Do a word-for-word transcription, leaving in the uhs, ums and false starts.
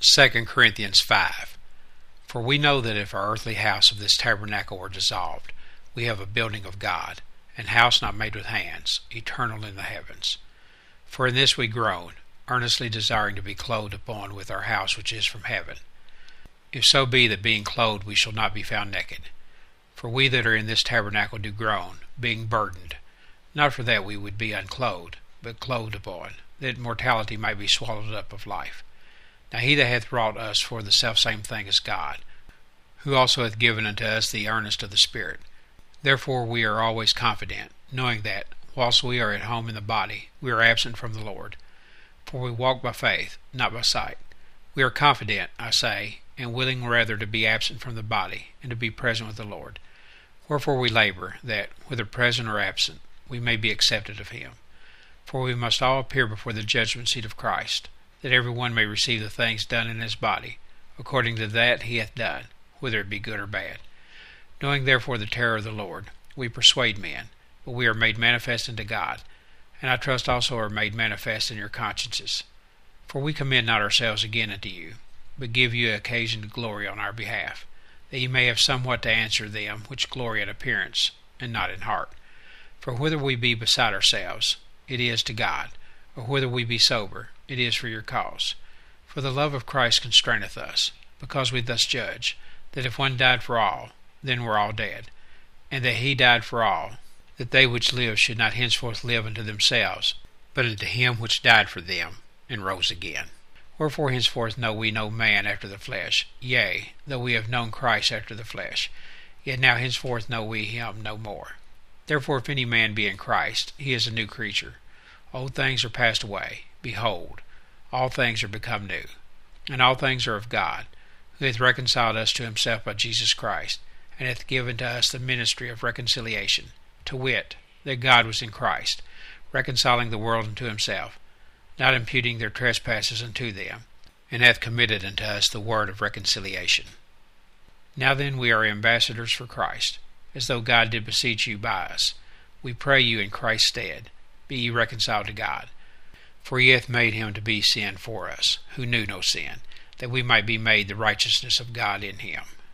Second Corinthians five. For we know that if our earthly house of this tabernacle were dissolved, we have a building of God, an house not made with hands, eternal in the heavens. For in this we groan, earnestly desiring to be clothed upon with our house which is from heaven. If so be that being clothed we shall not be found naked. For we that are in this tabernacle do groan, being burdened, not for that we would be unclothed, but clothed upon, that mortality might be swallowed up of life. Now he that hath wrought us for the selfsame thing is God, who also hath given unto us the earnest of the Spirit. Therefore we are always confident, knowing that, whilst we are at home in the body, we are absent from the Lord. For we walk by faith, not by sight. We are confident, I say, and willing rather to be absent from the body, and to be present with the Lord. Wherefore we labor, that, whether present or absent, we may be accepted of him. For we must all appear before the judgment seat of Christ, that every one may receive the things done in his body, according to that he hath done, whether it be good or bad. Knowing therefore the terror of the Lord, we persuade men, but we are made manifest unto God, and I trust also are made manifest in your consciences. For we commend not ourselves again unto you, but give you occasion to glory on our behalf, that ye may have somewhat to answer them which glory in appearance, and not in heart. For whether we be beside ourselves, it is to God, or whether we be sober, it is for your cause. For the love of Christ constraineth us, because we thus judge, that if one died for all, then were all dead, and that he died for all, that they which live should not henceforth live unto themselves, but unto him which died for them, and rose again. Wherefore henceforth know we no man after the flesh, yea, though we have known Christ after the flesh, yet now henceforth know we him no more. Therefore if any man be in Christ, he is a new creature. Old things are passed away. Behold, all things are become new. And all things are of God, who hath reconciled us to himself by Jesus Christ, and hath given to us the ministry of reconciliation, to wit, that God was in Christ, reconciling the world unto himself, not imputing their trespasses unto them, and hath committed unto us the word of reconciliation. Now then we are ambassadors for Christ, as though God did beseech you by us. We pray you in Christ's stead, be ye reconciled to God. For he hath made him to be sin for us, who knew no sin, that we might be made the righteousness of God in him.